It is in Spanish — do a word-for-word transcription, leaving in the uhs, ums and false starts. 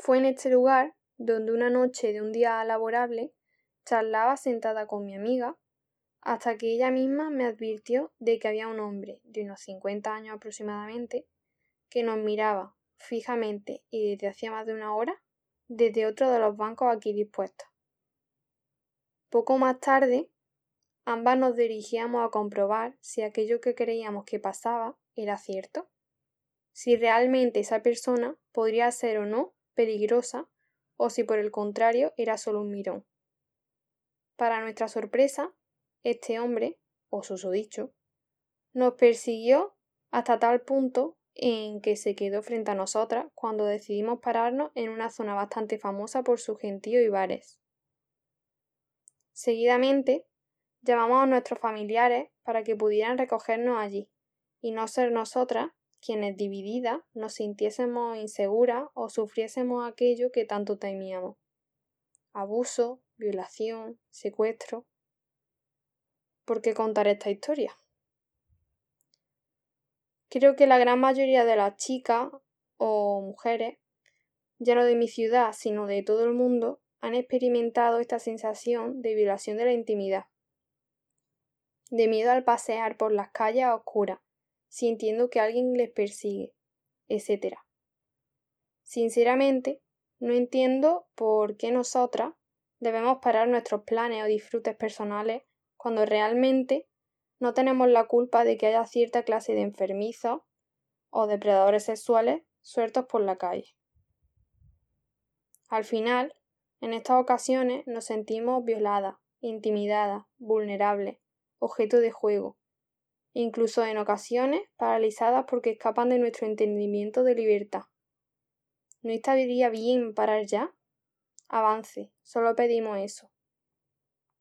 Fue en este lugar donde una noche de un día laborable charlaba sentada con mi amiga hasta que ella misma me advirtió de que había un hombre de unos cincuenta años aproximadamente que nos miraba fijamente y desde hacía más de una hora desde otro de los bancos aquí dispuestos. Poco más tarde, ambas nos dirigíamos a comprobar si aquello que creíamos que pasaba era cierto, si realmente esa persona podría ser o no peligrosa o si por el contrario era solo un mirón. Para nuestra sorpresa, este hombre, o susodicho, nos persiguió hasta tal punto en que se quedó frente a nosotras cuando decidimos pararnos en una zona bastante famosa por su gentío y bares. Seguidamente, llamamos a nuestros familiares para que pudieran recogernos allí y no ser nosotras quienes divididas nos sintiésemos inseguras o sufriésemos aquello que tanto temíamos: abuso, violación, secuestro. ¿Por qué contar esta historia? Creo que la gran mayoría de las chicas o mujeres, ya no de mi ciudad, sino de todo el mundo, han experimentado esta sensación de violación de la intimidad, de miedo al pasear por las calles a oscuras, sintiendo que alguien les persigue, etcétera. Sinceramente, no entiendo por qué nosotras debemos parar nuestros planes o disfrutes personales cuando realmente no tenemos la culpa de que haya cierta clase de enfermizos o depredadores sexuales sueltos por la calle. Al final, en estas ocasiones nos sentimos violadas, intimidadas, vulnerables, objeto de juego, incluso en ocasiones paralizadas porque escapan de nuestro entendimiento de libertad. ¿No estaría bien parar ya? Avance, solo pedimos eso.